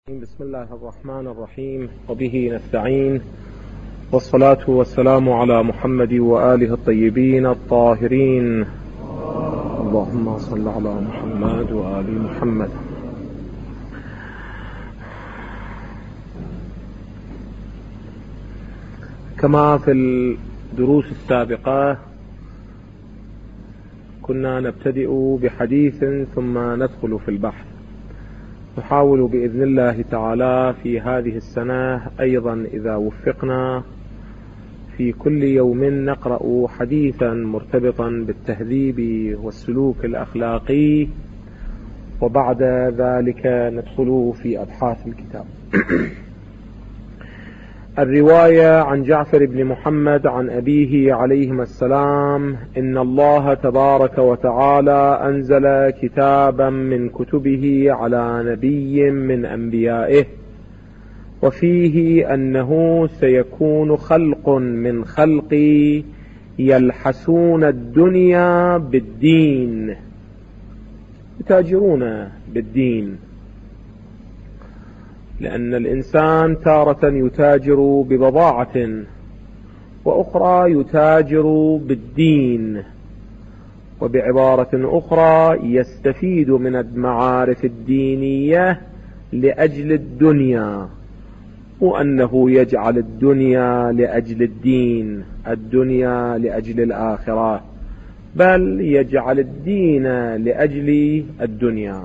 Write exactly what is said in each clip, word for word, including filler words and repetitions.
بسم الله الرحمن الرحيم، وبه نستعين، والصلاة والسلام على محمد وآله الطيبين الطاهرين. اللهم صل على محمد وآل محمد. كما في الدروس السابقة كنا نبتدئ بحديث ثم ندخل في البحث. نحاول بإذن الله تعالى في هذه السنة أيضا إذا وفقنا في كل يوم نقرأ حديثا مرتبطا بالتهذيب والسلوك الأخلاقي، وبعد ذلك ندخل في أبحاث الكتاب. الرواية عن جعفر بن محمد عن أبيه عليهما السلام: إن الله تبارك وتعالى أنزل كتابا من كتبه على نبي من أنبيائه، وفيه أنه سيكون خلق من خلقي يلحسون الدنيا بالدين، يتاجرون بالدين، لأن الإنسان تارة يتاجر ببضاعة، وأخرى يتاجر بالدين، وبعبارة أخرى يستفيد من المعارف الدينية لأجل الدنيا، وأنه يجعل الدنيا لأجل الدين، الدنيا لأجل الآخرة، بل يجعل الدين لأجل الدنيا.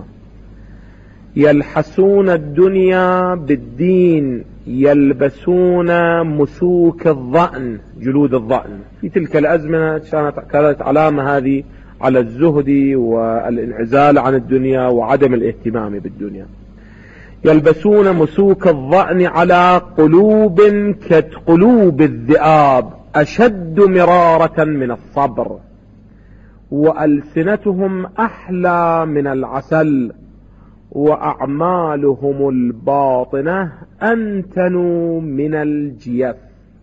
يلحسون الدنيا بالدين، يلبسون مسوك الظأن، جلود الظأن. في تلك الأزمنة كانت علامة هذه على الزهد والانعزال عن الدنيا وعدم الاهتمام بالدنيا. يلبسون مسوك الظأن على قلوب كقلوب الذئاب أشد مرارة من الصبر، وألسنتهم أحلى من العسل، وأعمالهم الباطنة أنتن من الجيف.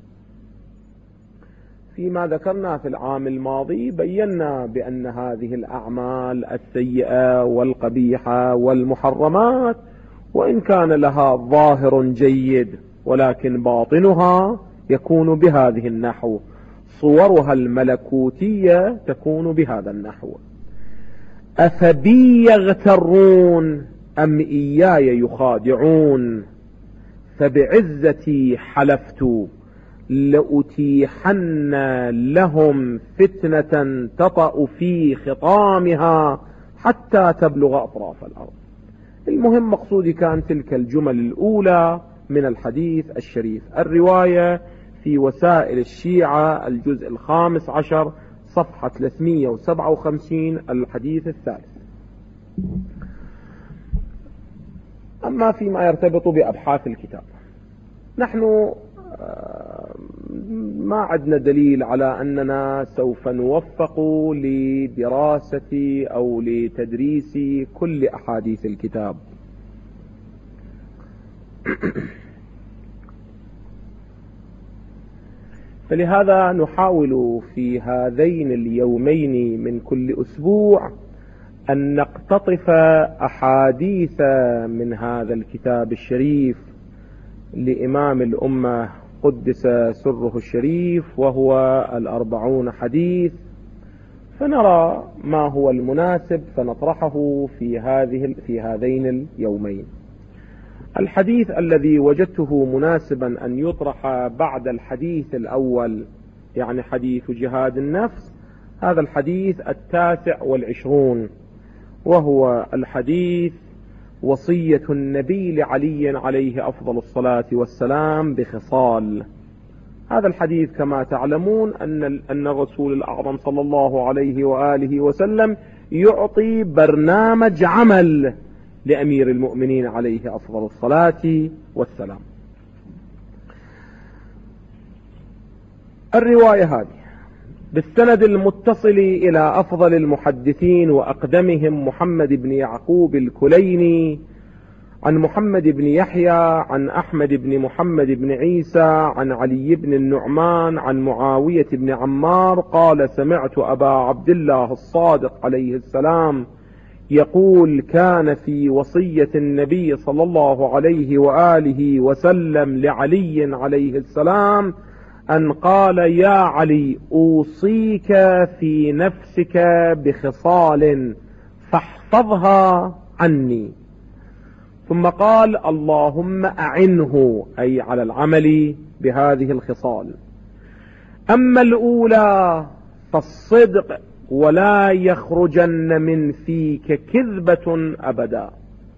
فيما ذكرنا في العام الماضي بينا بأن هذه الأعمال السيئة والقبيحة والمحرمات وإن كان لها ظاهر جيد، ولكن باطنها يكون بهذه النحو، صورها الملكوتية تكون بهذا النحو. أفبي يغترون أم إياي يخادعون، فبعزتي حلفت لأتيحن لهم فتنة تطأ في خطامها حتى تبلغ أطراف الأرض. المهم مقصودي كان تلك الجمل الأولى من الحديث الشريف. الرواية في وسائل الشيعة الجزء الخامس عشر صفحة ثلاثمئة وسبعة وخمسين الحديث الثالث. أما فيما يرتبط بأبحاث الكتاب، نحن ما عندنا دليل على أننا سوف نوفق لدراسة أو لتدريس كل أحاديث الكتاب. فلهذا نحاول في هذين اليومين من كل أسبوع أن نقتطف أحاديث من هذا الكتاب الشريف لإمام الأمة قدس سره الشريف، وهو الأربعون حديث، فنرى ما هو المناسب فنطرحه في هذه في هذين اليومين. الحديث الذي وجدته مناسبا أن يطرح بعد الحديث الأول، يعني حديث جهاد النفس، هذا الحديث التاسع والعشرون، وهو الحديث وصية النبي لعلي عليه أفضل الصلاة والسلام بخصال. هذا الحديث كما تعلمون أن أن الرسول الأعظم صلى الله عليه وآله وسلم يعطي برنامج عمل لأمير المؤمنين عليه أفضل الصلاة والسلام. الرواية هذه بالسند المتصل إلى أفضل المحدثين وأقدمهم محمد بن يعقوب الكليني عن محمد بن يحيى عن أحمد بن محمد بن عيسى عن علي بن النعمان عن معاوية بن عمار قال: سمعت أبا عبد الله الصادق عليه السلام يقول كان في وصية النبي صلى الله عليه وآله وسلم لعلي عليه السلام أن قال: يا علي، أوصيك في نفسك بخصال فاحفظها عني. ثم قال: اللهم أعنه، أي على العمل بهذه الخصال. أما الأولى فالصدق، ولا يخرجن من فيك كذبة أبدا.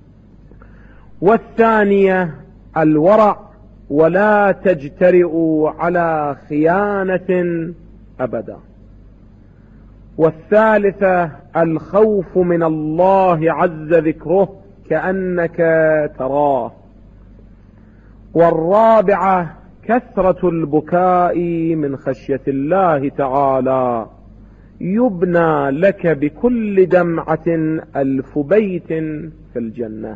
والثانية الورع، ولا تجترئ على خيانة أبدا. والثالثة الخوف من الله عز ذكره كأنك تراه. والرابعة كثرة البكاء من خشية الله تعالى، يبنى لك بكل دمعة ألف بيت في الجنة.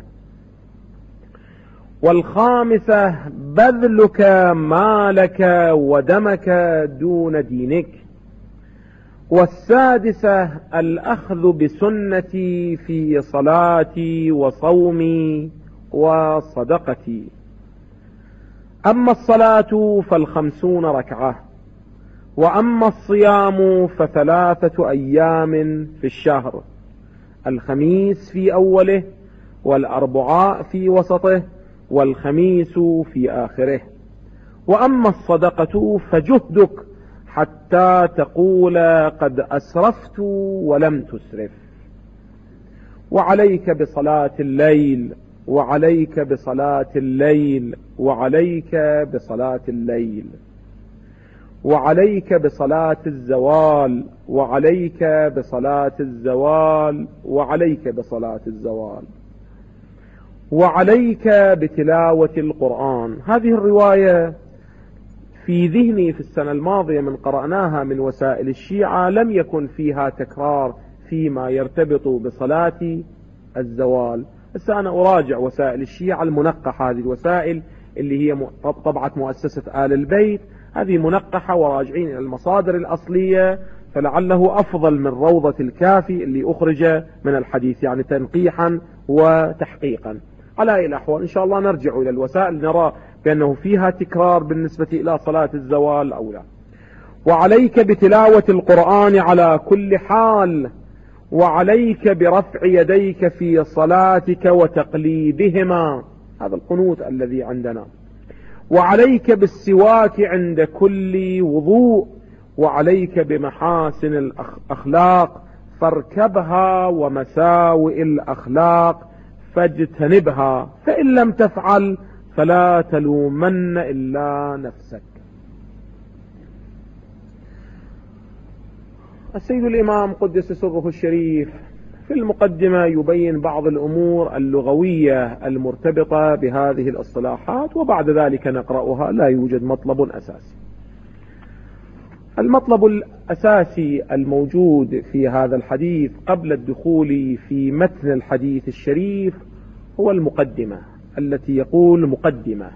والخامسة بذلك مالك ودمك دون دينك. والسادسة الأخذ بسنتي في صلاتي وصومي وصدقتي. أما الصلاة فالخمسون ركعة، وأما الصيام فثلاثة أيام في الشهر، الخميس في أوله، والأربعاء في وسطه، والخميس في آخره. وأما الصدقة فجهدك حتى تقول قد أسرفت ولم تسرف. وعليك بصلاة الليل، وعليك بصلاة الليل، وعليك بصلاة الليل، وعليك بصلاة الزوال، وعليك بصلاة الزوال، وعليك بصلاة الزوال، وعليك بتلاوة القرآن. هذه الرواية في ذهني في السنة الماضية من قرأناها من وسائل الشيعة لم يكن فيها تكرار فيما يرتبط بصلاة الزوال. بس أنا أراجع وسائل الشيعة المنقحة، هذه الوسائل اللي هي طبعة مؤسسة آل البيت، هذه منقحة وراجعين إلى المصادر الأصلية، فلعله أفضل من روضة الكافي اللي أخرج من الحديث، يعني تنقيحا وتحقيقا. على أي الأحوال إن شاء الله نرجع إلى الوسائل نرى بأنه فيها تكرار بالنسبة إلى صلاة الزوال أو لا. وعليك بتلاوة القرآن على كل حال، وعليك برفع يديك في صلاتك وتقليدهما، هذا القنوت الذي عندنا. وعليك بالسواك عند كل وضوء، وعليك بمحاسن الأخلاق فاركبها، ومساوئ الأخلاق فاجتنبها، فإن لم تفعل فلا تلومن إلا نفسك. السيد الإمام قدس سره الشريف في المقدمة يبين بعض الأمور اللغوية المرتبطة بهذه الاصطلاحات، وبعد ذلك نقرأها. لا يوجد مطلب أساسي. المطلب الأساسي الموجود في هذا الحديث قبل الدخول في متن الحديث الشريف هو المقدمة التي يقول مقدمة.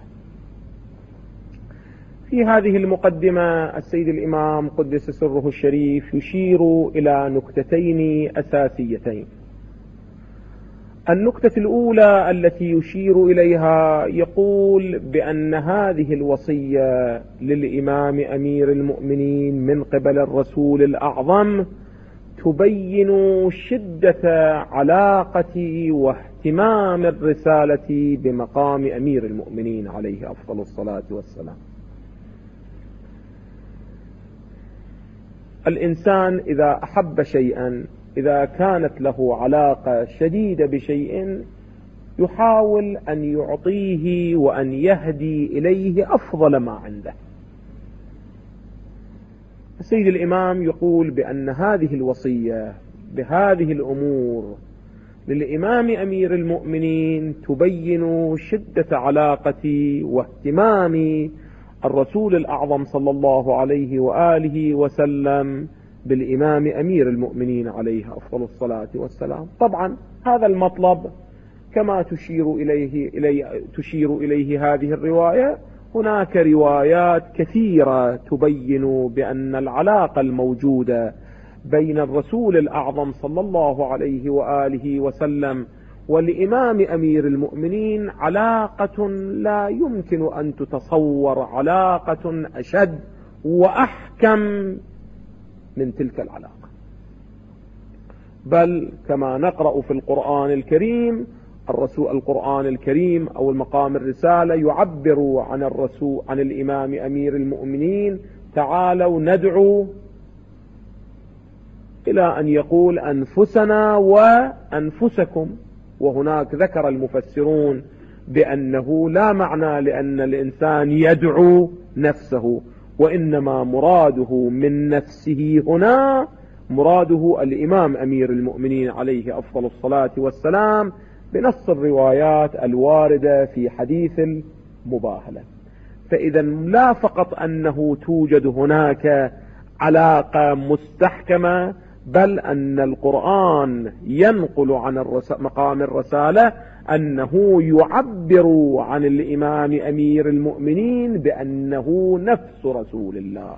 في هذه المقدمة السيد الإمام قدس سره الشريف يشير إلى نكتتين أساسيتين. النكتة الأولى التي يشير إليها يقول بأن هذه الوصية للإمام أمير المؤمنين من قبل الرسول الأعظم تبين شدة علاقة واهتمام الرسالة بمقام أمير المؤمنين عليه أفضل الصلاة والسلام. الإنسان إذا أحب شيئا، إذا كانت له علاقة شديدة بشيء، يحاول أن يعطيه وأن يهدي إليه أفضل ما عنده. السيد الإمام يقول بأن هذه الوصية بهذه الأمور للإمام أمير المؤمنين تبين شدة علاقة واهتمام الرسول الأعظم صلى الله عليه وآله وسلم بالإمام أمير المؤمنين عليه أفضل الصلاة والسلام. طبعا هذا المطلب كما تشير إليه, إليه, تشير إليه هذه الرواية، هناك روايات كثيرة تبين بأن العلاقة الموجودة بين الرسول الأعظم صلى الله عليه وآله وسلم والإمام أمير المؤمنين علاقة لا يمكن أن تتصور علاقة أشد وأحكم من تلك العلاقة. بل كما نقرأ في القرآن الكريم، الرسول القرآن الكريم أو المقام الرسالة يعبر عن الرسول عن الإمام أمير المؤمنين: تعالوا ندعو، إلى أن يقول أنفسنا وأنفسكم. وهناك ذكر المفسرون بأنه لا معنى لأن الإنسان يدعو نفسه، وإنما مراده من نفسه هنا مراده الإمام أمير المؤمنين عليه أفضل الصلاة والسلام بنص الروايات الواردة في حديث المباهلة. فإذا لا فقط أنه توجد هناك علاقة مستحكمة، بل أن القرآن ينقل عن مقام الرسالة أنه يعبر عن الإمام أمير المؤمنين بأنه نفس رسول الله.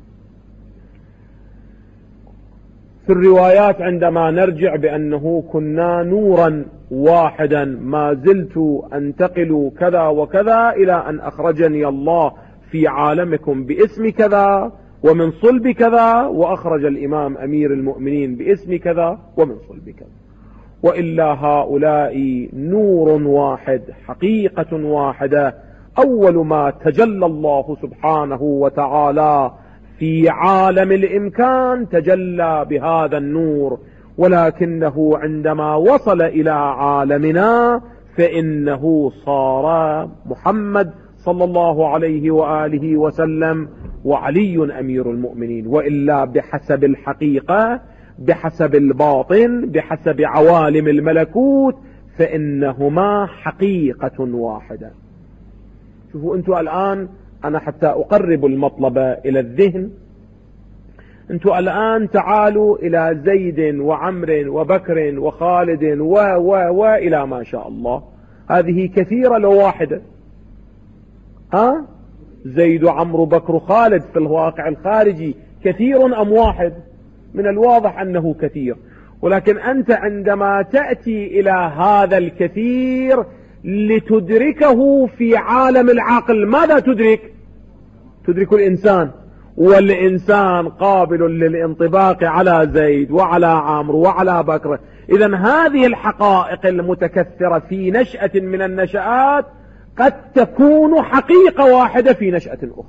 في الروايات عندما نرجع بأنه كنا نورا واحدا ما زلت أنتقل كذا وكذا إلى أن أخرجني الله في عالمكم باسم كذا ومن صلب كذا، وأخرج الإمام أمير المؤمنين باسم كذا ومن صلب كذا. وإلا هؤلاء نور واحد، حقيقة واحدة. أول ما تجلى الله سبحانه وتعالى في عالم الإمكان تجلى بهذا النور، ولكنه عندما وصل إلى عالمنا فإنه صار محمد صلى الله عليه وآله وسلم وعلي أمير المؤمنين. وإلا بحسب الحقيقة، بحسب الباطن، بحسب عوالم الملكوت، فإنهما حقيقة واحدة. شوفوا أنتوا الآن، أنا حتى أقرب المطلب إلى الذهن، أنتوا الآن تعالوا إلى زيد وعمر وبكر وخالد و و وإلى ما شاء الله، هذه كثيرة لو واحدة. ها؟ زيد وعمر بكر خالد في الواقع الخارجي كثير أم واحد؟ من الواضح أنه كثير. ولكن أنت عندما تأتي إلى هذا الكثير لتدركه في عالم العقل، ماذا تدرك؟ تدرك الإنسان، والإنسان قابل للانطباق على زيد وعلى عمرو وعلى بكر. إذن هذه الحقائق المتكثرة في نشأة من النشآت قد تكون حقيقة واحدة في نشأة أخرى.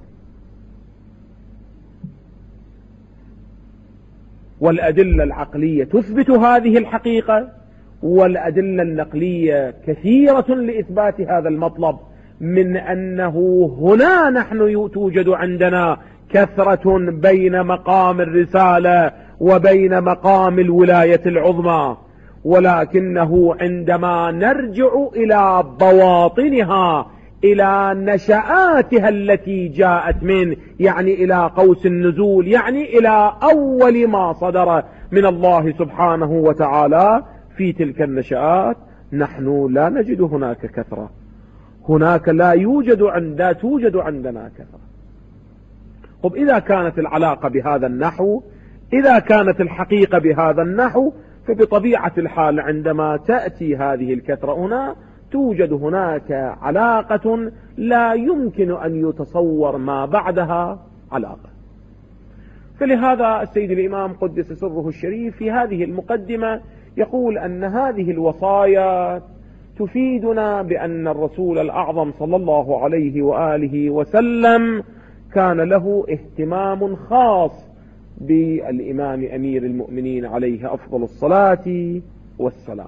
والأدلة العقلية تثبت هذه الحقيقة، والأدلة النقلية كثيرة لإثبات هذا المطلب، من أنه هنا نحن توجد عندنا كثرة بين مقام الرسالة وبين مقام الولاية العظمى. ولكنه عندما نرجع إلى بواطنها، إلى نشآتها التي جاءت من، يعني إلى قوس النزول، يعني إلى أول ما صدر من الله سبحانه وتعالى في تلك النشآت، نحن لا نجد هناك كثرة. هناك لا يوجد عند لا توجد عندنا كثرة. طب إذا كانت العلاقة بهذا النحو، إذا كانت الحقيقة بهذا النحو، فبطبيعة الحال عندما تأتي هذه الكثرة هنا توجد هناك علاقة لا يمكن أن يتصور ما بعدها علاقة. فلهذا السيد الإمام قدس سره الشريف في هذه المقدمة يقول أن هذه الوصايا تفيدنا بأن الرسول الأعظم صلى الله عليه وآله وسلم كان له اهتمام خاص بالإمام أمير المؤمنين عليه أفضل الصلاة والسلام.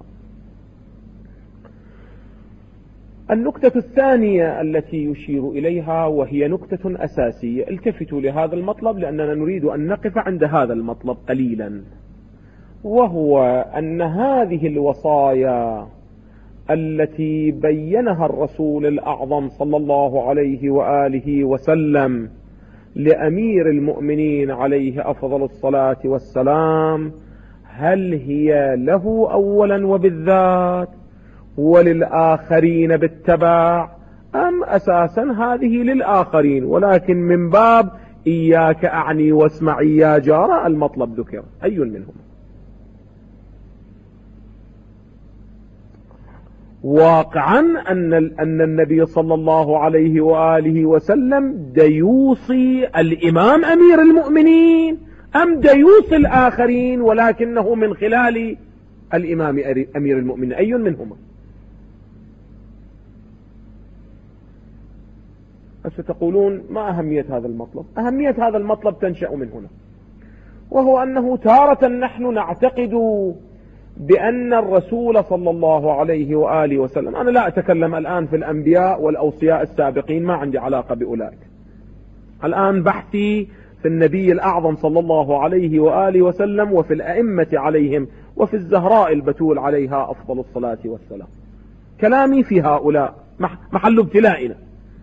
النكتة الثانية التي يشير إليها، وهي نكتة أساسية، التفتوا لهذا المطلب لأننا نريد أن نقف عند هذا المطلب قليلا، وهو أن هذه الوصايا التي بينها الرسول الأعظم صلى الله عليه وآله وسلم لأمير المؤمنين عليه أفضل الصلاة والسلام، هل هي له أولا وبالذات وللآخرين بالتبع، أم أساسا هذه للآخرين ولكن من باب إياك أعني واسمعي يا جارة المطلب ذكر، أي منهما؟ واقعا أن أن النبي صلى الله عليه وآله وسلم ديوصي الإمام أمير المؤمنين أم ديوصي الآخرين ولكنه من خلال الإمام أمير المؤمنين، أي منهما؟ ستقولون ما أهمية هذا المطلب؟ أهمية هذا المطلب تنشأ من هنا، وهو أنه تارة نحن نعتقد بأن الرسول صلى الله عليه وآله وسلم، أنا لا أتكلم الآن في الأنبياء والأوصياء السابقين، ما عندي علاقة بأولئك، الآن بحثي في النبي الأعظم صلى الله عليه وآله وسلم وفي الأئمة عليهم وفي الزهراء البتول عليها أفضل الصلاة والسلام. كلامي في هؤلاء محل ابتلائنا.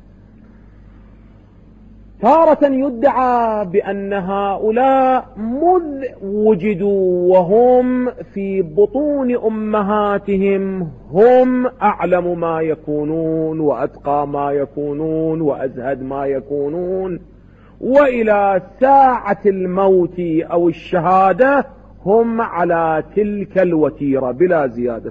تارة يدعى بأن هؤلاء مذ وجدوا وهم في بطون أمهاتهم هم أعلم ما يكونون وأتقى ما يكونون وأزهد ما يكونون، وإلى ساعة الموت أو الشهادة هم على تلك الوتيرة بلا زيادة.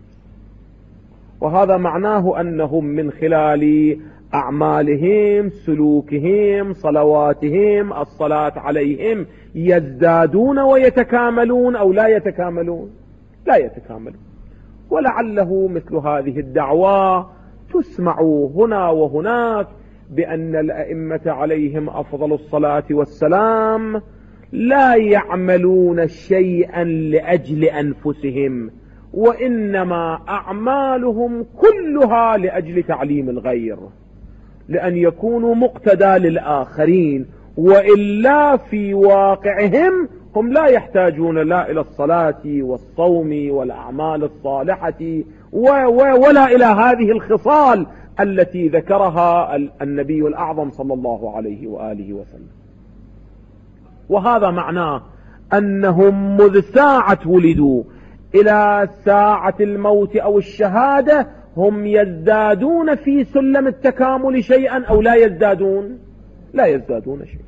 وهذا معناه أنهم من خلال أعمالهم، سلوكهم، صلواتهم، الصلاة عليهم يزدادون ويتكاملون أو لا يتكاملون؟ لا يتكاملون. ولعله مثل هذه الدعوة تسمع هنا وهناك بأن الأئمة عليهم أفضل الصلاة والسلام لا يعملون شيئا لأجل أنفسهم، وإنما أعمالهم كلها لأجل تعليم الغير، لأن يكونوا مقتدى للآخرين، وإلا في واقعهم هم لا يحتاجون لا إلى الصلاة والصوم والأعمال الصالحة ولا إلى هذه الخصال التي ذكرها النبي الأعظم صلى الله عليه وآله وسلم. وهذا معناه أنهم مذ ساعة ولدوا إلى ساعة الموت أو الشهادة هم يزدادون في سلم التكامل شيئا أو لا يزدادون؟ لا يزدادون شيئا.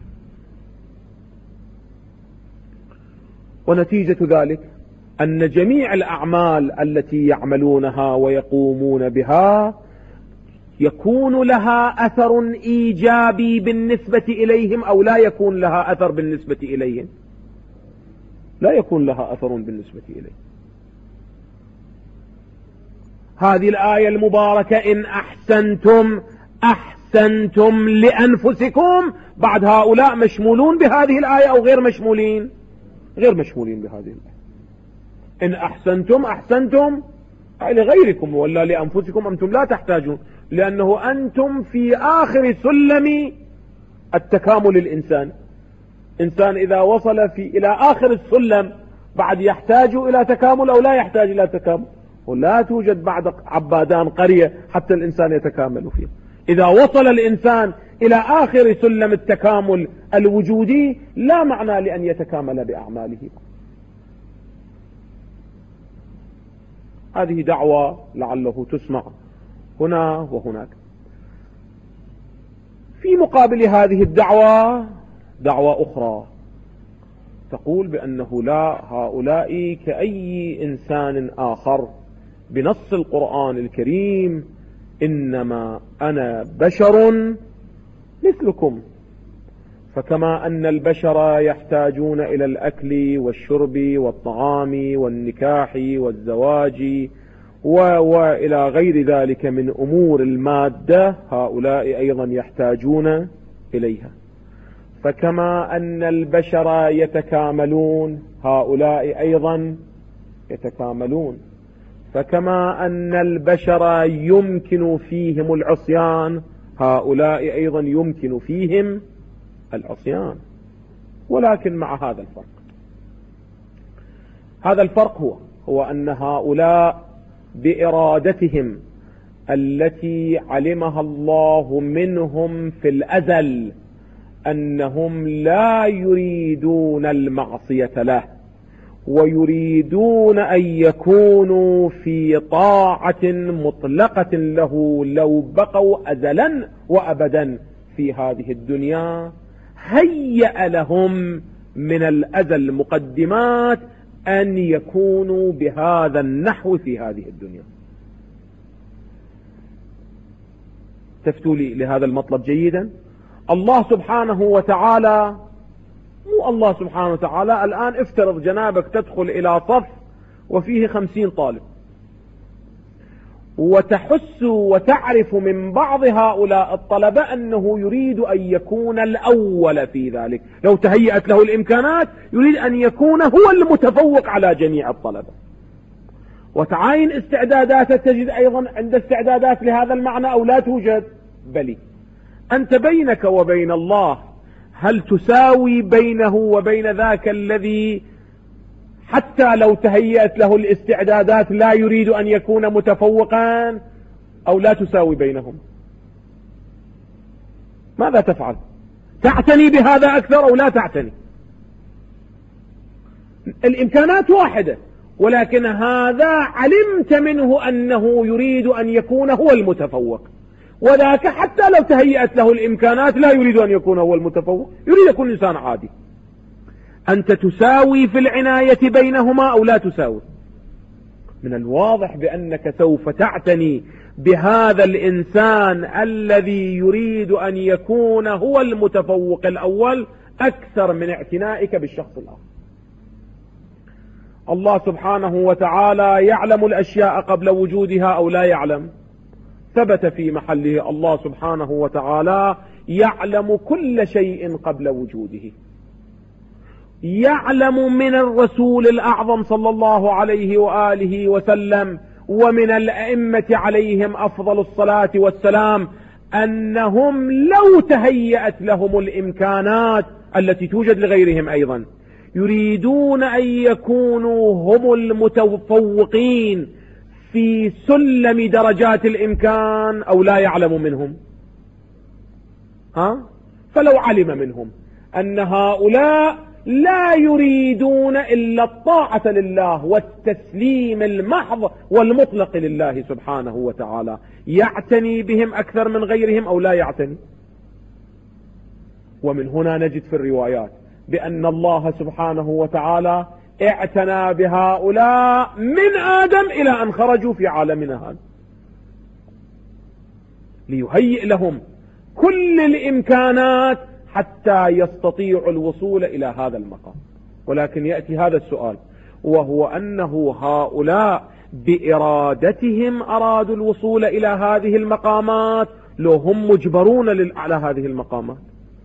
ونتيجة ذلك أن جميع الأعمال التي يعملونها ويقومون بها يكون لها أثر إيجابي بالنسبة إليهم أو لا يكون لها أثر بالنسبة إليهم؟ لا يكون لها أثر بالنسبة إليهم. هذه الآية المباركة إن أحسنتم أحسنتم لأنفسكم، بعد هؤلاء مشمولون بهذه الآية أو غير مشمولين؟ غير مشمولين بهذه الآية. إن أحسنتم أحسنتم لغيركم ولا لأنفسكم، أنتم لا تحتاجون، لأنه أنتم في آخر سلم التكامل الإنسان. إنسان إذا وصل في إلى آخر السلم بعد يحتاج إلى تكامل أو لا يحتاج إلى تكامل؟ ولا توجد بعد عبادان قرية حتى الإنسان يتكامل فيها. إذا وصل الإنسان إلى آخر سلم التكامل الوجودي لا معنى لأن يتكامل بأعماله. هذه دعوة لعله تسمع هنا وهناك. في مقابل هذه الدعوة دعوة أخرى تقول بأنه لا، هؤلاء كأي إنسان آخر بنص القرآن الكريم، إنما أنا بشر مثلكم، فكما أن البشر يحتاجون إلى الأكل والشرب والطعام والنكاح والزواج وإلى غير ذلك من أمور المادة، هؤلاء أيضا يحتاجون إليها. فكما أن البشر يتكاملون هؤلاء أيضا يتكاملون. فكما أن البشر يمكن فيهم العصيان هؤلاء أيضا يمكن فيهم العصيان، ولكن مع هذا الفرق. هذا الفرق هو هو أن هؤلاء بإرادتهم التي علمها الله منهم في الأزل أنهم لا يريدون المعصية له، ويريدون أن يكونوا في طاعة مطلقة له لو بقوا أزلا وأبدا في هذه الدنيا. هيأ لهم من الأزل مقدمات أن يكونوا بهذا النحو في هذه الدنيا. تفتوا لي لهذا المطلب جيدا. الله سبحانه وتعالى، مو الله سبحانه وتعالى الآن افترض جنابك تدخل إلى صف وفيه خمسين طالب، وتحس وتعرف من بعض هؤلاء الطلبة أنه يريد أن يكون الأول في ذلك، لو تهيأت له الإمكانات يريد أن يكون هو المتفوق على جميع الطلبة، وتعاين استعدادات تجد أيضا عند استعدادات لهذا المعنى أو لا توجد؟ بلي. أنت بينك وبين الله هل تساوي بينه وبين ذاك الذي حتى لو تهيأت له الاستعدادات لا يريد أن يكون متفوقا، أو لا تساوي بينهم؟ ماذا تفعل؟ تعتني بهذا أكثر أو لا تعتني؟ الإمكانات واحدة، ولكن هذا علمت منه أنه يريد أن يكون هو المتفوق، وذاك حتى لو تهيأت له الإمكانات لا يريد أن يكون هو المتفوق، يريد يكون إنسان عادي. أنت تساوي في العناية بينهما أو لا تساوي؟ من الواضح بأنك سوف تعتني بهذا الإنسان الذي يريد أن يكون هو المتفوق الأول أكثر من اعتنائك بالشخص الآخر. الله سبحانه وتعالى يعلم الأشياء قبل وجودها أو لا يعلم؟ ثبت في محله الله سبحانه وتعالى يعلم كل شيء قبل وجوده. يعلم من الرسول الأعظم صلى الله عليه وآله وسلم ومن الأئمة عليهم أفضل الصلاة والسلام أنهم لو تهيأت لهم الإمكانات التي توجد لغيرهم أيضا يريدون أن يكونوا هم المتفوقين في سلم درجات الإمكان أو لا يعلم منهم؟ ها؟ فلو علم منهم أن هؤلاء لا يريدون إلا الطاعة لله والتسليم المحض والمطلق لله سبحانه وتعالى، يعتني بهم أكثر من غيرهم أو لا يعتني؟ ومن هنا نجد في الروايات بأن الله سبحانه وتعالى اعتنى بهؤلاء من آدم إلى أن خرجوا في عالمنا هذا، ليهيئ لهم كل الإمكانات حتى يستطيعوا الوصول إلى هذا المقام. ولكن يأتي هذا السؤال، وهو أنه هؤلاء بإرادتهم أرادوا الوصول إلى هذه المقامات لو هم مجبرون على هذه المقامات؟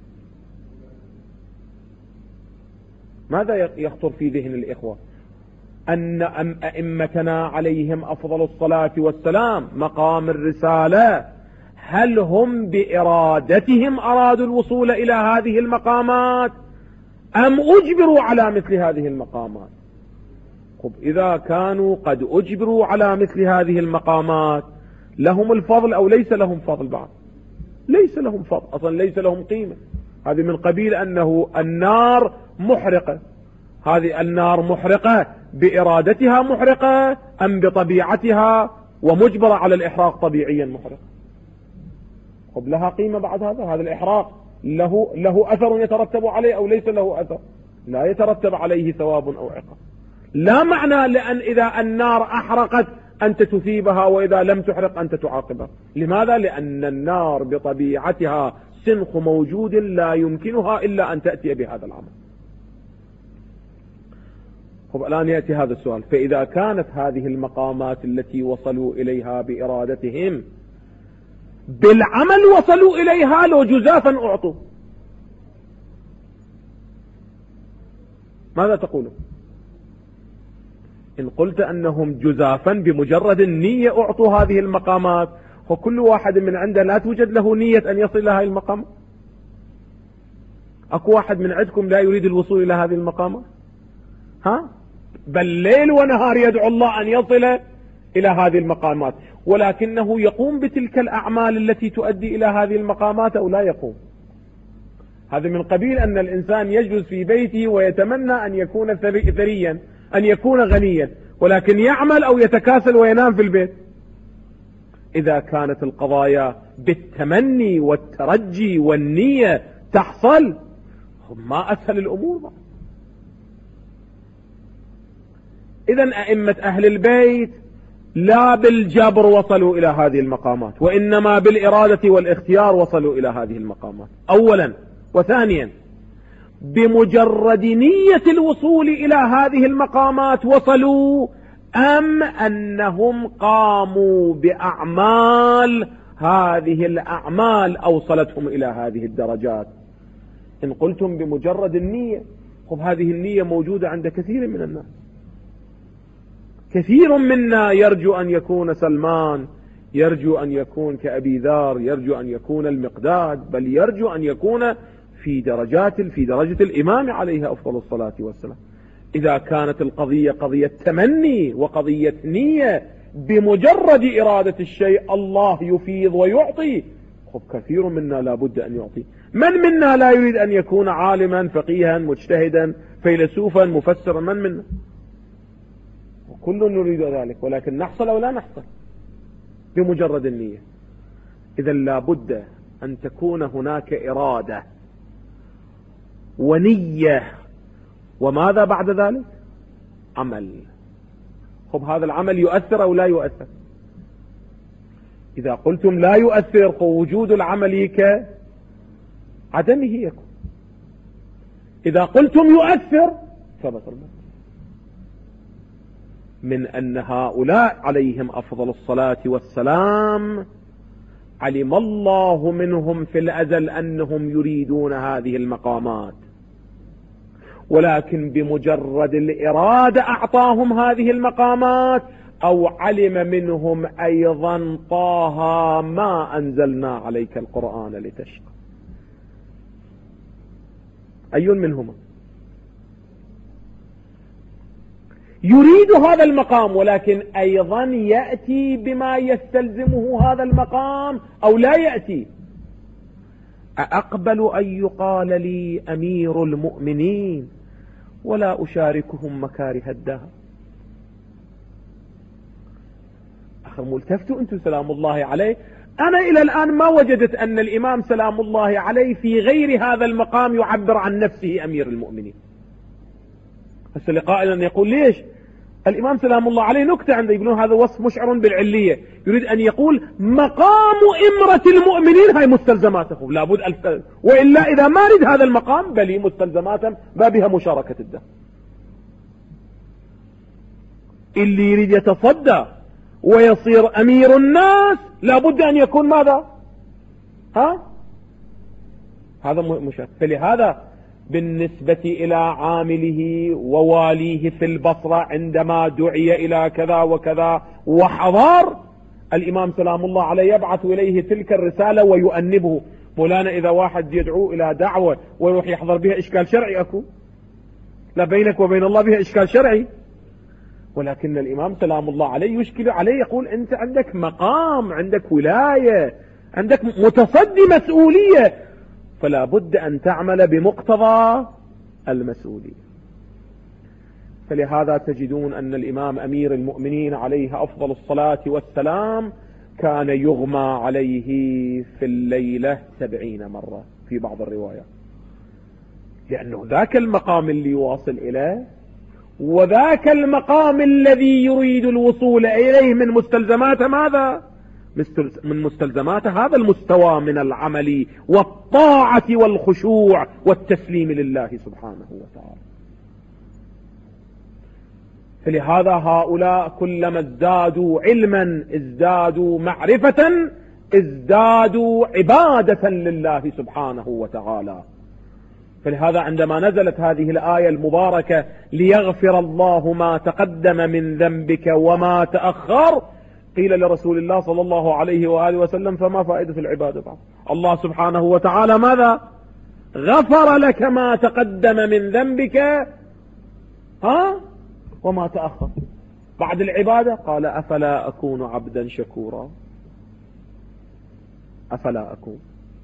ماذا يخطر في ذهن الإخوة؟ أن أئمتنا عليهم أفضل الصلاة والسلام مقام الرسالة هل هم بإرادتهم أرادوا الوصول إلى هذه المقامات أم أجبروا على مثل هذه المقامات؟ طب إذا كانوا قد أجبروا على مثل هذه المقامات لهم الفضل أو ليس لهم فضل؟ بعد ليس لهم فضل، أصلا ليس لهم قيمة. هذه من قبيل أنه النار محرقة، هذه النار محرقة بإرادتها محرقة أم بطبيعتها ومجبرة على الإحراق طبيعيا محرقة؟ طب لها قيمة بعد هذا؟ هذا الإحراق له له أثر يترتب عليه أو ليس له أثر؟ لا يترتب عليه ثواب أو عقاب. لا معنى لأن إذا النار أحرقت أنت تثيبها وإذا لم تحرق أنت تعاقبها. لماذا؟ لأن النار بطبيعتها سنخ موجود لا يمكنها إلا أن تأتي بهذا العمل. طب الآن يأتي هذا السؤال، فإذا كانت هذه المقامات التي وصلوا إليها بإرادتهم بالعمل وصلوا إليها لو جزافا أعطوا، ماذا تقول؟ إن قلت أنهم جزافا بمجرد النية أعطوا هذه المقامات، وكل واحد من عنده لا توجد له نية أن يصل إلى هذه المقام. أكو واحد من عندكم لا يريد الوصول إلى هذه المقامات؟ ها؟ بل ليل ونهار يدعو الله أن يصل إلى هذه المقامات، ولكنه يقوم بتلك الأعمال التي تؤدي إلى هذه المقامات أو لا يقوم. هذا من قبيل أن الإنسان يجلس في بيته ويتمنى أن يكون ثريا، أن يكون غنيا، ولكن يعمل أو يتكاسل وينام في البيت. إذا كانت القضايا بالتمني والترجي والنية تحصل، ما أسهل الأمور بقى. إذن أئمة أهل البيت لا بالجبر وصلوا إلى هذه المقامات، وإنما بالإرادة والاختيار وصلوا إلى هذه المقامات أولا. وثانيا بمجرد نية الوصول إلى هذه المقامات وصلوا، أم أنهم قاموا بأعمال هذه الأعمال أوصلتهم إلى هذه الدرجات؟ إن قلتم بمجرد النية، خب هذه النية موجودة عند كثير من الناس. كثير منا يرجو أن يكون سلمان، يرجو أن يكون كأبي ذر، يرجو أن يكون المقداد، بل يرجو أن يكون في درجات في درجة الإمام عليه أفضل الصلاة والسلام. إذا كانت القضية قضية تمني وقضية نية، بمجرد إرادة الشيء الله يفيض ويعطي. خب كثير منا لا بد أن يعطي. من منا لا يريد أن يكون عالما فقيها مجتهدا فيلسوفا مفسرا؟ من منا؟ وكل نريد ذلك، ولكن نحصل أو لا نحصل بمجرد النية. إذا لا بد أن تكون هناك إرادة ونية، وماذا بعد ذلك؟ عمل. خب هذا العمل يؤثر أو لا يؤثر؟ إذا قلتم لا يؤثر، فوجود العمل كعدمه يكون. إذا قلتم يؤثر ثبت الموت. من أن هؤلاء عليهم أفضل الصلاة والسلام علم الله منهم في الأزل أنهم يريدون هذه المقامات، ولكن بمجرد الإرادة أعطاهم هذه المقامات، أو علم منهم أيضا طه ما أنزلنا عليك القرآن لتشقى. أي منهما؟ يريد هذا المقام، ولكن أيضا يأتي بما يستلزمه هذا المقام أو لا يأتي. أأقبل أن يقال لي أمير المؤمنين ولا أشاركهم مكاره الدهر؟ أخر ملتفتوا أنتم سلام الله عليه. أنا إلى الآن ما وجدت أن الإمام سلام الله عليه في غير هذا المقام يعبر عن نفسه أمير المؤمنين. بس لقائلا يقول ليش؟ الإمام سلام الله عليه نكتة عنده، يقولون هذا وصف مشعر بالعلية، يريد أن يقول مقام إمرة المؤمنين هاي مستلزماته، لابد ألف، وإلا إذا ما ريد هذا المقام بل مستلزماته ما بها مشاركة الدم. اللي يريد يتصدى ويصير أمير الناس لابد أن يكون ماذا؟ ها؟ هذا مشارك. فلهذا بالنسبة إلى عامله وواليه في البصرة عندما دعي إلى كذا وكذا وحضر، الإمام سلام الله عليه يبعث إليه تلك الرسالة ويؤنبه. مولانا إذا واحد يدعو إلى دعوة ويروح يحضر بها إشكال شرعي أكو؟ لا بينك وبين الله بها إشكال شرعي. ولكن الإمام سلام الله عليه يشكل عليه، يقول أنت عندك مقام، عندك ولاية، عندك متصدي مسؤولية، فلا بد أن تعمل بمقتضى المسؤولية. فلهذا تجدون أن الإمام أمير المؤمنين عليه أفضل الصلاة والسلام كان يغمى عليه في الليلة سبعين مرة في بعض الروايات، لأنه ذاك المقام اللي يواصل إليه، وذاك المقام الذي يريد الوصول إليه من مستلزمات ماذا؟ من مستلزمات هذا المستوى من العمل والطاعة والخشوع والتسليم لله سبحانه وتعالى. فلهذا هؤلاء كلما ازدادوا علما ازدادوا معرفة ازدادوا عبادة لله سبحانه وتعالى. فلهذا عندما نزلت هذه الآية المباركة ليغفر الله ما تقدم من ذنبك وما تأخر، قيل لرسول الله صلى الله عليه وآله وسلم فما فائدة العبادة بعد؟ الله سبحانه وتعالى ماذا؟ غفر لك ما تقدم من ذنبك ها وما تأخر. بعد العبادة قال أفلا أكون عبدا شكورا؟ أفلا أكون.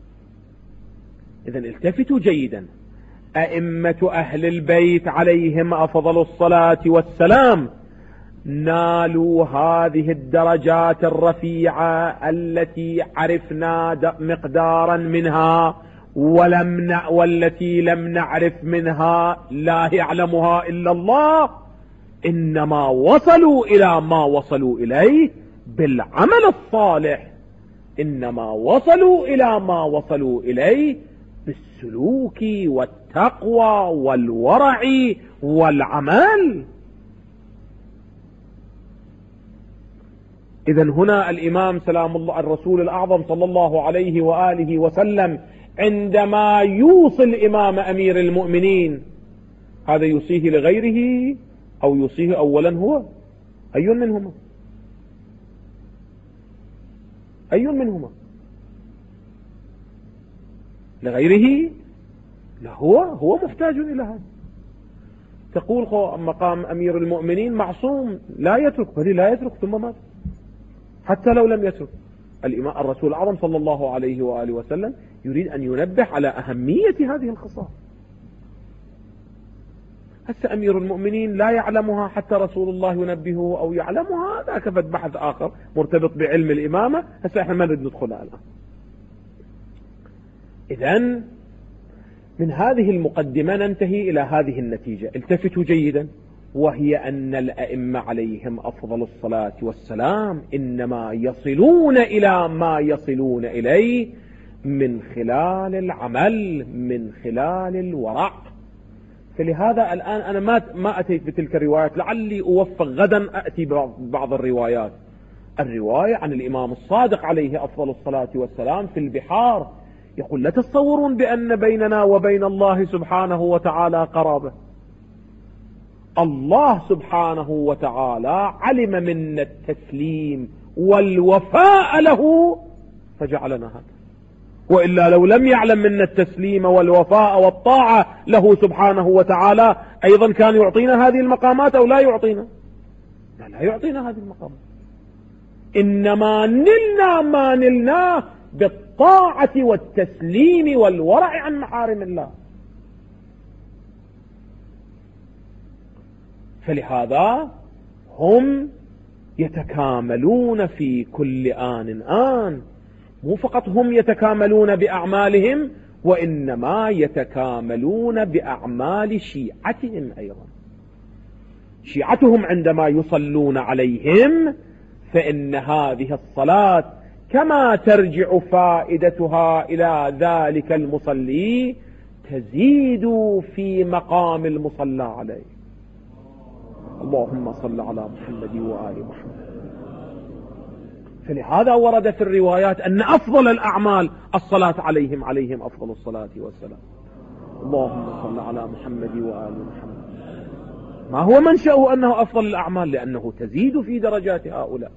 إذن التفتوا جيدا، أئمة أهل البيت عليهم أفضل الصلاة والسلام نالوا هذه الدرجات الرفيعة التي عرفنا مقدارا منها ولم ن... والتي لم نعرف منها لا يعلمها إلا الله، إنما وصلوا إلى ما وصلوا إليه بالعمل الصالح، إنما وصلوا إلى ما وصلوا إليه بالسلوك والتقوى والورع والعمل. إذن هنا الإمام سلام الله الرسول الأعظم صلى الله عليه وآله وسلم عندما يوصي الإمام أمير المؤمنين، هذا يوصيه لغيره أو يوصيه أولا هو؟ أي منهما؟ أي منهما؟ لغيره؟ لا، هو هو محتاج إلى هذا. تقول مقام أمير المؤمنين معصوم لا يترك، بل لا يترك ثم مات حتى لو لم يترك. الإمام الرسول الأعظم صلى الله عليه وآله وسلم يريد أن ينبه على أهمية هذه الخصال. هسه أمير المؤمنين لا يعلمها حتى رسول الله ينبهه أو يعلمها، ذاك فد بحث آخر مرتبط بعلم الإمامة، هسه احنا ما نريد ندخلها الآن. إذن من هذه المقدمة ننتهي إلى هذه النتيجة، التفتوا جيدا، وهي أن الأئمة عليهم أفضل الصلاة والسلام إنما يصلون إلى ما يصلون إليه من خلال العمل، من خلال الورع. فلهذا الآن أنا ما ما أتيت بتلك الروايات، لعلي أوفق غدا أأتي ببعض الروايات. الرواية عن الإمام الصادق عليه أفضل الصلاة والسلام في البحار يقول: لا تتصورون بأن بيننا وبين الله سبحانه وتعالى قرابة. الله سبحانه وتعالى علم منا التسليم والوفاء له فجعلنا هذا، وإلا لو لم يعلم منا التسليم والوفاء والطاعة له سبحانه وتعالى أيضا كان يعطينا هذه المقامات أو لا يعطينا؟ لا, لا يعطينا هذه المقامات. إنما نلنا ما نلناه بالطاعة والتسليم والورع عن محارم الله. فلهذا هم يتكاملون في كل آن آن، مو فقط هم يتكاملون بأعمالهم، وإنما يتكاملون بأعمال شيعتهم أيضا. شيعتهم عندما يصلون عليهم فإن هذه الصلاة كما ترجع فائدتها إلى ذلك المصلي تزيد في مقام المصلى عليه. اللهم صل على محمد وآل محمد. فلهذا ورد في الروايات أن أفضل الأعمال الصلاة عليهم عليهم أفضل الصلاة والسلام. اللهم صل على محمد وآل محمد. ما هو منشأه أنه أفضل الأعمال؟ لأنه تزيد في درجات هؤلاء.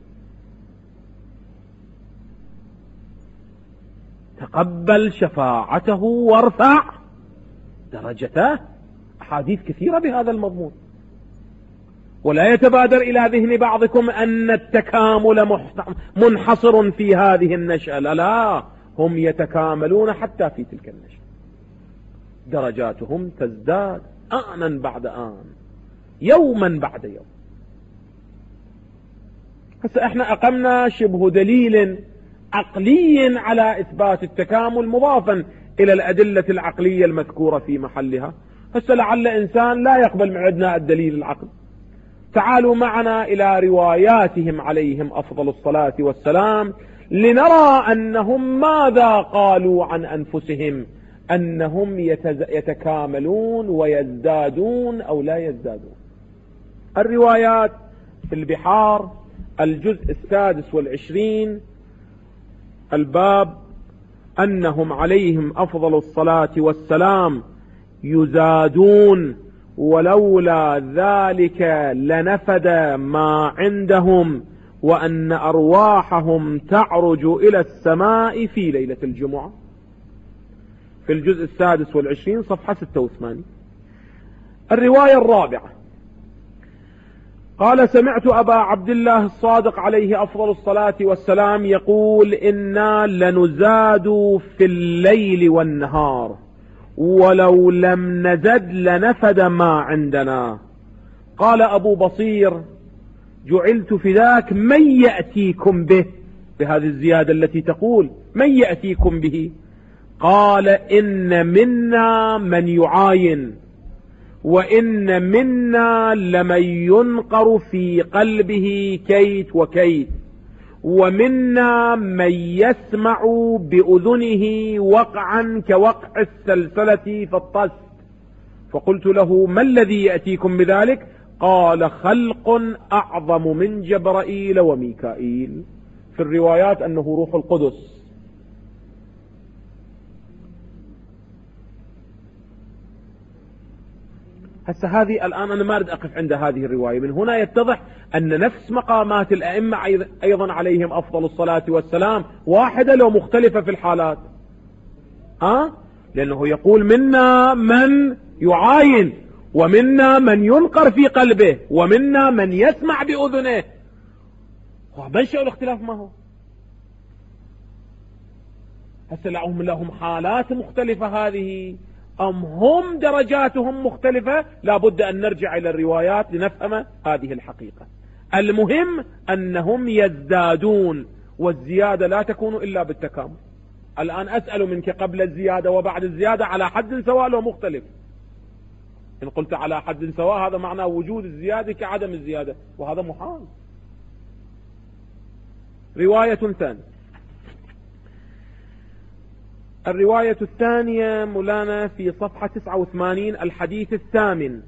تقبل شفاعته وارفع درجته. أحاديث كثيرة بهذا المضمون. ولا يتبادر إلى ذهن بعضكم أن التكامل منحصر في هذه النشأة، لا لا، هم يتكاملون حتى في تلك النشأة، درجاتهم تزداد آنا بعد آن، يوما بعد يوم. هسه احنا أقمنا شبه دليل عقلي على إثبات التكامل مضافا إلى الأدلة العقلية المذكورة في محلها. هسه لعل إنسان لا يقبل معدنا الدليل العقلي. تعالوا معنا إلى رواياتهم عليهم أفضل الصلاة والسلام لنرى أنهم ماذا قالوا عن أنفسهم، أنهم يتكاملون ويزدادون أو لا يزدادون. الروايات في البحار الجزء السادس والعشرين الباب أنهم عليهم أفضل الصلاة والسلام يزادون ولولا ذلك لنفد ما عندهم، وأن أرواحهم تعرج إلى السماء في ليلة الجمعة. في الجزء السادس والعشرين صفحة ستة وثمانين. الرواية الرابعة قال: سمعت أبا عبد الله الصادق عليه أفضل الصلاة والسلام يقول: إنا لنزاد في الليل والنهار ولو لم نزد لنفد ما عندنا. قال أبو بصير: جعلت فداك، من يأتيكم به؟ بهذه الزيادة التي تقول من يأتيكم به؟ قال إن منا من يعاين، وإن منا لمن ينقر في قلبه كيت وكيت، ومنا من يسمع بأذنه وقعا كوقع السلسلة في الطست. فقلت له: ما الذي يأتيكم بذلك؟ قال: خلق أعظم من جبرائيل وميكائيل. في الروايات أنه روح القدس. هسه هذه الآن أنا ما أريد أقف عند هذه الرواية. من هنا يتضح أن نفس مقامات الأئمة أيضا عليهم أفضل الصلاة والسلام واحدة لو مختلفة في الحالات. ها؟ لأنه يقول: منا من يعاين، ومنا من ينقر في قلبه، ومنا من يسمع بأذنه. منشأ الاختلاف ما هو؟ هسه لهم لهم حالات مختلفة هذه، أم هم درجاتهم مختلفة؟ لابد أن نرجع إلى الروايات لنفهم هذه الحقيقة. المهم أنهم يزدادون، والزيادة لا تكون إلا بالتكامل. الآن أسأل منك قبل الزيادة وبعد الزيادة على حد سواء لو مختلف. إن قلت على حد سواء هذا معنى وجود الزيادة كعدم الزيادة، وهذا محال. رواية ثانية. الرواية الثانية مولانا في صفحة تسعة وثمانين الحديث الثامن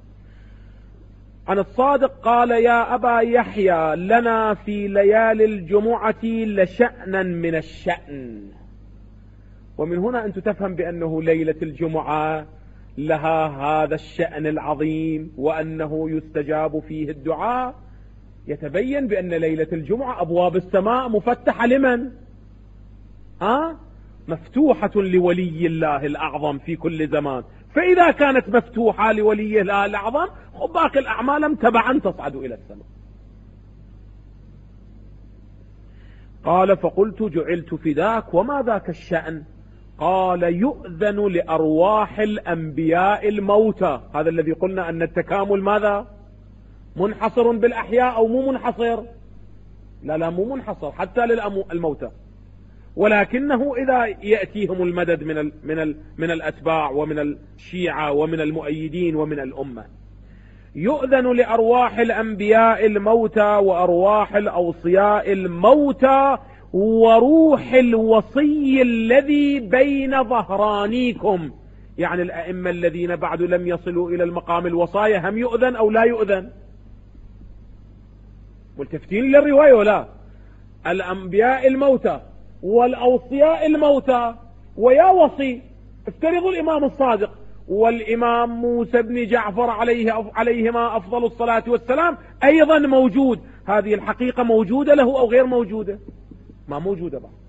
عن الصادق قال: يا أبا يحيى لنا في ليالي الجمعة لشأنا من الشأن. ومن هنا أنت تفهم بأنه ليلة الجمعة لها هذا الشأن العظيم، وأنه يستجاب فيه الدعاء. يتبين بأن ليلة الجمعة أبواب السماء مفتحة لمن؟ ها؟ مفتوحة لولي الله الأعظم في كل زمان. فإذا كانت مفتوحة لولي الله الأعظم، باقي الأعمال تبعا تصعد إلى السماء. قال: فقلت: جعلت فداك، وما ذاك الشأن؟ قال: يؤذن لأرواح الأنبياء الموتى. هذا الذي قلنا أن التكامل ماذا؟ منحصر بالأحياء أو مو منحصر؟ لا لا مو منحصر حتى للموتى، ولكنه إذا يأتيهم المدد من ال من ال من الأتباع ومن الشيعة ومن المؤيدين ومن الأمة. يؤذن لأرواح الأنبياء الموتى وأرواح الأوصياء الموتى وروح الوصي الذي بين ظهرانيكم. يعني الأئمة الذين بعد لم يصلوا إلى المقام الوصايا هم يؤذن أو لا يؤذن؟ ملتفتين للرواية ولا؟ الأنبياء الموتى والأوصياء الموتى، ويا وصي افترضوا الإمام الصادق والإمام موسى بن جعفر عليه عليهما أفضل الصلاة والسلام أيضا موجود. هذه الحقيقة موجودة له أو غير موجودة؟ ما موجودة بعد.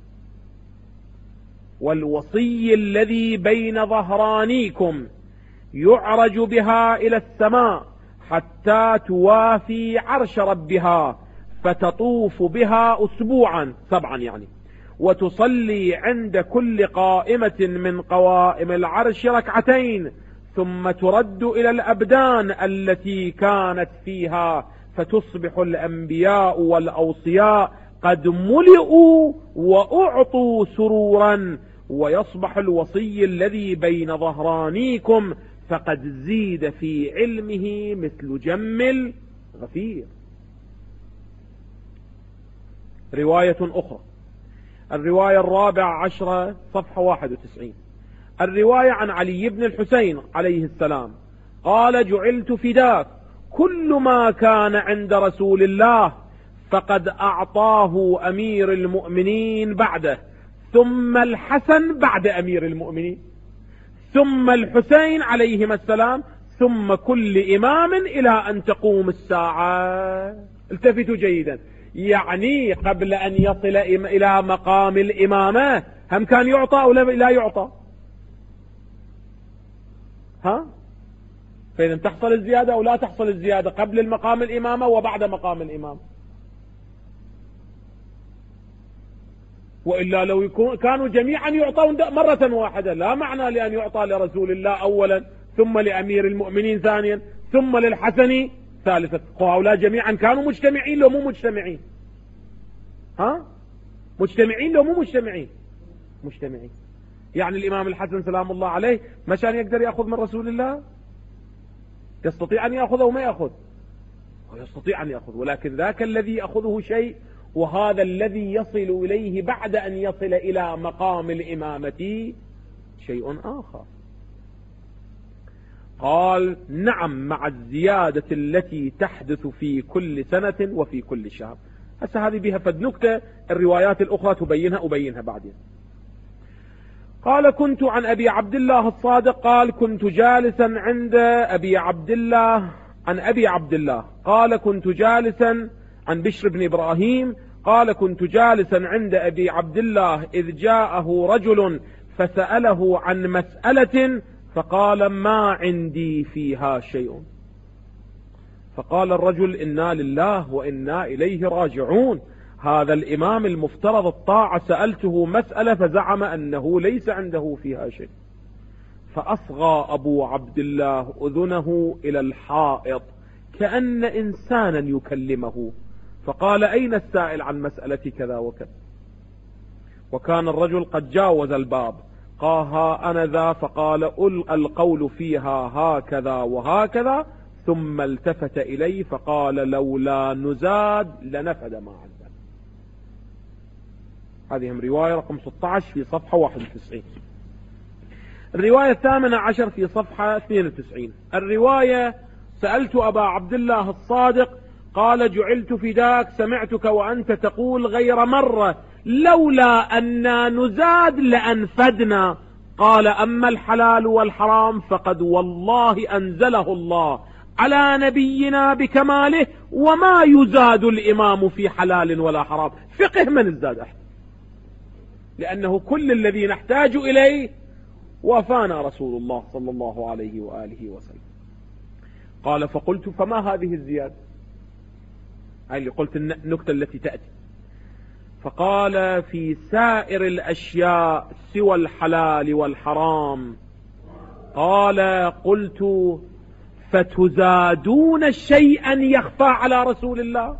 والوصي الذي بين ظهرانيكم يعرج بها إلى السماء حتى توافي عرش ربها، فتطوف بها أسبوعا سبعا يعني، وتصلي عند كل قائمة من قوائم العرش ركعتين، ثم ترد إلى الأبدان التي كانت فيها، فتصبح الأنبياء والأوصياء قد ملئوا وأعطوا سرورا، ويصبح الوصي الذي بين ظهرانيكم فقد زيد في علمه مثل جم الغفير. رواية أخرى، الرواية الرابعة عشرة صفحة واحد وتسعين، الرواية عن علي بن الحسين عليه السلام قال: جعلت فداك، كل ما كان عند رسول الله فقد أعطاه أمير المؤمنين بعده، ثم الحسن بعد أمير المؤمنين، ثم الحسين عليهما السلام، ثم كل إمام إلى أن تقوم الساعة. التفتوا جيدا، يعني قبل أن يصل إلى مقام الإمامة هم كان يعطى أو لا يعطى؟ ها؟ فإذا تحصل الزيادة أو لا تحصل الزيادة قبل المقام الإمامة وبعد مقام الإمام. وإلا لو يكون كانوا جميعا يعطون مرة واحدة، لا معنى لأن يعطى لرسول الله أولا، ثم لأمير المؤمنين ثانيا، ثم للحسن ثالثا. هؤلاء جميعا كانوا مجتمعين لو مو مجتمعين؟ ها؟ مجتمعين لو مو مجتمعين؟ مجتمعين. يعني الإمام الحسن سلام الله عليه مشان يقدر يأخذ من رسول الله؟ يستطيع أن يأخذ أو ما يأخذ؟ ويستطيع أن يأخذ، ولكن ذاك الذي يأخذه شيء، وهذا الذي يصل إليه بعد أن يصل إلى مقام الإمامة شيء آخر. قال نعم مع الزيادة التي تحدث في كل سنة وفي كل شهر. هسه هذه بها فد نكتة، الروايات الأخرى تبينها أبينها بعدين. قال كنت عن أبي عبد الله الصادق قال كنت جالسا عند أبي عبد الله عن أبي عبد الله قال كنت جالسا عن بشر بن إبراهيم قال كنت جالسا عند أبي عبد الله إذ جاءه رجل فسأله عن مسألة فقال ما عندي فيها شيء. فقال الرجل إنا لله وإنا إليه راجعون، هذا الإمام المفترض الطاعة سألته مسألة فزعم أنه ليس عنده فيها شيء. فأصغى أبو عبد الله أذنه إلى الحائط كأن إنسانا يكلمه، فقال أين السائل عن مسألة كذا وكذا؟ وكان الرجل قد جاوز الباب. قال ها أنا ذا، فقال القول فيها هكذا وهكذا، ثم التفت إلي فقال لولا نزاد لنفد ما عندنا. هذه هم رواية رقم ستة عشر في صفحة واحد وتسعين. الرواية الثامنة عشر في صفحة اثنين وتسعين. الرواية سألت أبا عبد الله الصادق قال جعلت فداك سمعتك وأنت تقول غير مرة لولا أننا نزاد لأنفدنا. قال أما الحلال والحرام فقد والله أنزله الله على نبينا بكماله وما يزاد الإمام في حلال ولا حرام. فقه من الزاد أحد، لأنه كل الذي نحتاج إليه وافانا رسول الله صلى الله عليه وآله وسلم. قال فقلت فما هذه الزيادة؟ هاي اللي قلت النكتة التي تأتي. فقال في سائر الأشياء سوى الحلال والحرام. قال قلت فتزادون شيئا يخفى على رسول الله؟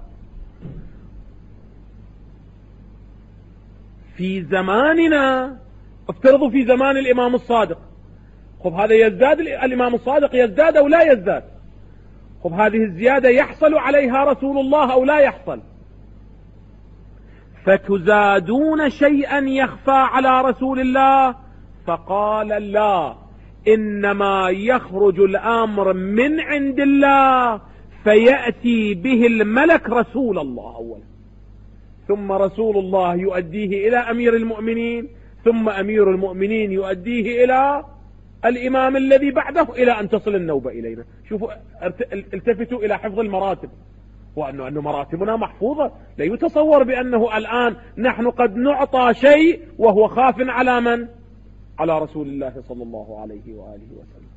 في زماننا، افترضوا في زمان الإمام الصادق، خب هذا يزداد الإمام الصادق يزداد أو لا يزداد؟ خب هذه الزيادة يحصل عليها رسول الله أو لا يحصل؟ فتزادون شيئا يخفى على رسول الله؟ فقال لا، إنما يخرج الأمر من عند الله فيأتي به الملك رسول الله أولا، ثم رسول الله يؤديه إلى أمير المؤمنين، ثم أمير المؤمنين يؤديه إلى الإمام الذي بعده، إلى أن تصل النوبة إلينا. شوفوا التفتوا إلى حفظ المراتب، وأنه أنه مراتبنا محفوظة. لا يتصور بأنه الآن نحن قد نعطى شيء وهو خاف على من؟ على رسول الله صلى الله عليه وآله وسلم.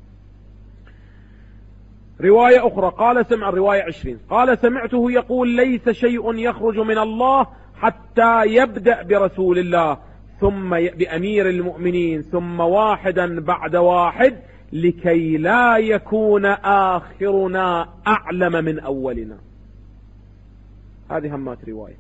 رواية أخرى قال سمع الرواية عشرين قال سمعته يقول ليس شيء يخرج من الله حتى يبدأ برسول الله ثم بأمير المؤمنين ثم واحدا بعد واحد لكي لا يكون آخرنا أعلم من أولنا. هذه همات رواية.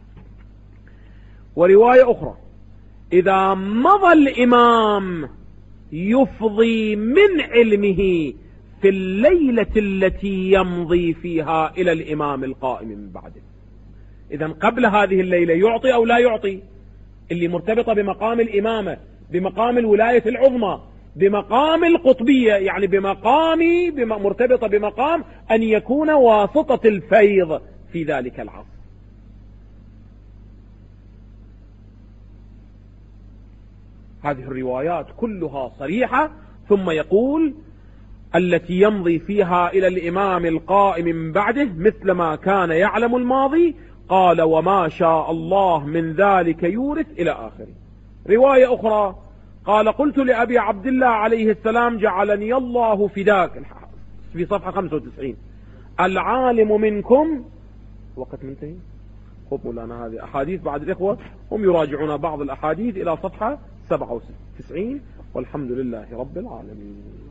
ورواية أخرى إذا مضى الإمام يفضي من علمه في الليلة التي يمضي فيها إلى الإمام القائم من بعده. إذا قبل هذه الليلة يعطي أو لا يعطي؟ اللي مرتبطة بمقام الإمامة، بمقام الولاية العظمى، بمقام القطبية، يعني بمقام مرتبطة بمقام أن يكون واسطة الفيض في ذلك العصر. هذه الروايات كلها صريحة. ثم يقول التي يمضي فيها إلى الإمام القائم من بعده مثل ما كان يعلم الماضي. قال وما شاء الله من ذلك يورث إلى آخره. رواية أخرى قال قلت لأبي عبد الله عليه السلام جعلني الله فداك في صفحة خمسة وتسعين العالم منكم وقت منتهي. خب مولانا هذه أحاديث بعد الإخوة هم يراجعون بعض الأحاديث إلى صفحة سبعة وتسعين والحمد لله رب العالمين.